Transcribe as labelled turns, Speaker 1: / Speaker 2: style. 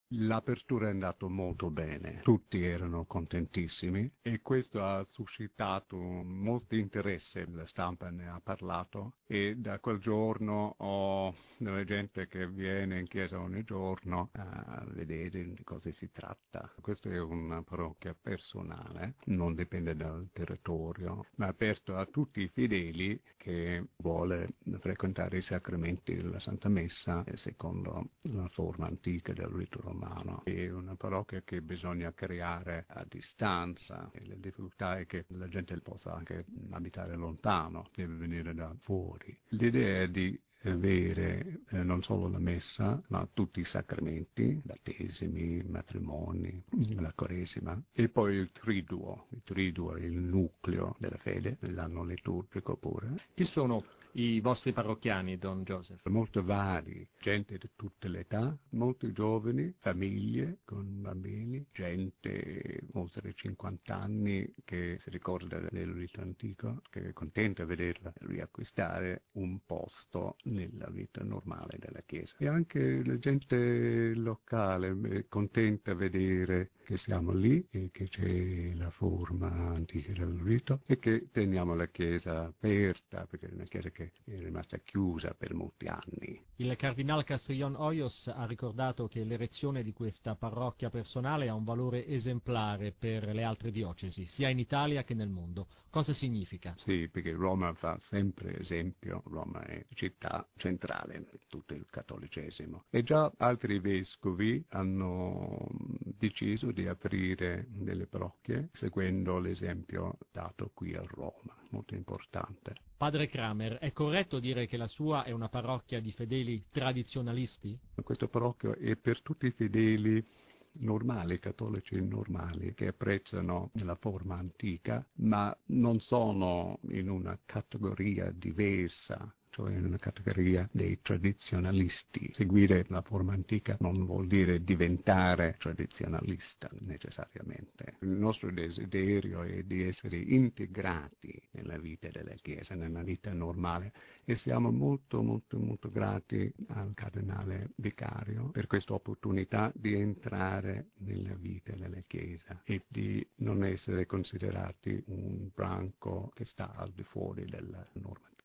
Speaker 1: L'apertura è andata molto bene, tutti erano contentissimi e questo ha suscitato molto interesse, la stampa ne ha parlato e da quel giorno ho della gente che viene in chiesa ogni giorno a vedere di cosa si tratta. Questa è una parrocchia personale, non dipende dal territorio, ma aperto a tutti i fedeli che vuole frequentare i sacramenti della Santa Messa secondo la forma antica del rito romano. È una parrocchia che bisogna creare a distanza e la difficoltà è che la gente possa anche abitare lontano, deve venire da fuori. L'idea è di avere non solo la messa, ma tutti i sacramenti, battesimi, matrimoni, la Quaresima, e poi il triduo. Il triduo è il nucleo della fede, l'anno liturgico pure.
Speaker 2: Chi sono i vostri parrocchiani, Don Joseph?
Speaker 1: Molto vari, gente di tutte le età, molto giovani, famiglie con bambini, gente oltre 50 anni che si ricorda del rito antico, che è contenta di vederla riacquistare un posto nella vita normale della Chiesa. E anche la gente locale è contenta di vedere che siamo lì e che c'è la forma antica del rito e che teniamo la Chiesa aperta, perché è una Chiesa che è rimasta chiusa per molti anni.
Speaker 2: Il Cardinal Castrillon Hoyos ha ricordato che l'erezione di questa parrocchia personale ha un valore esemplare per le altre diocesi, sia in Italia che nel mondo. Cosa significa?
Speaker 1: Sì, perché Roma fa sempre esempio, Roma è città centrale per tutto il cattolicesimo. E già altri vescovi hanno deciso di aprire delle parrocchie seguendo l'esempio dato qui a Roma, molto importante.
Speaker 2: Padre Kramer, è corretto dire che la sua è una parrocchia di fedeli tradizionalisti?
Speaker 1: Questa parrocchia è per tutti i fedeli normali, cattolici normali, che apprezzano la forma antica, ma non sono in una categoria diversa, cioè in una categoria dei tradizionalisti. Seguire la forma antica non vuol dire diventare tradizionalista necessariamente. Il nostro desiderio è di essere integrati nella vita della Chiesa, nella vita normale, e siamo molto, molto, molto grati al Cardinale Vicario per questa opportunità di entrare nella vita della Chiesa e di non essere considerati un branco che sta al di fuori della normativa.